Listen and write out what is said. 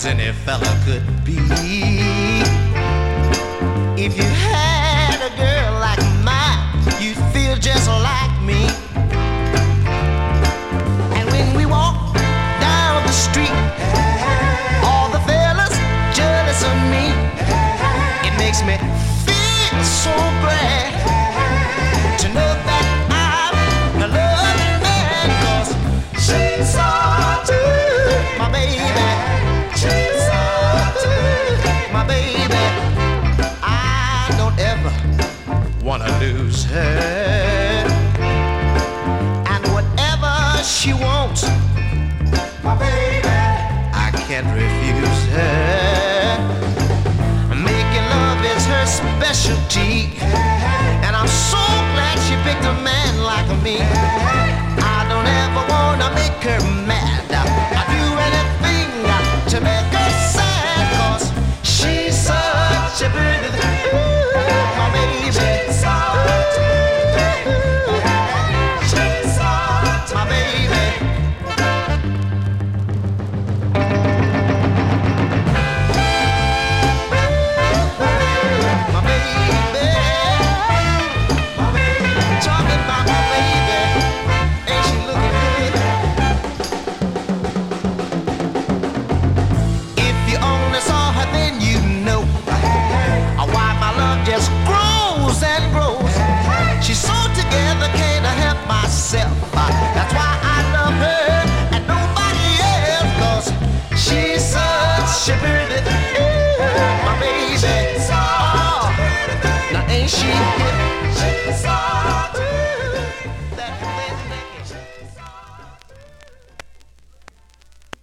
any fella could be. If you had a girl like mine, you'd feel just like me. And when we walk down the street, all the fellas jealous of me. It makes me feel so glad to know that I'm a loving man, 'cause she's so good, my baby. She's so good, my baby. I don't ever wanna lose her. And whatever she wants, my baby, I can't refuse her. Making love is her specialty, and I'm so glad she picked a man like me. I don't ever wanna make her mad. I do anything to make her sad, 'cause she's such a beauty, my baby. She's such my baby. My baby, talking about my baby, ain't she looking good? If you only saw her, then you know why my love just grows and grows. She's so together, can't I help myself? That's why I love her and nobody else, 'cause she's such a beauty, my baby. Oh, now ain't she hip? She's so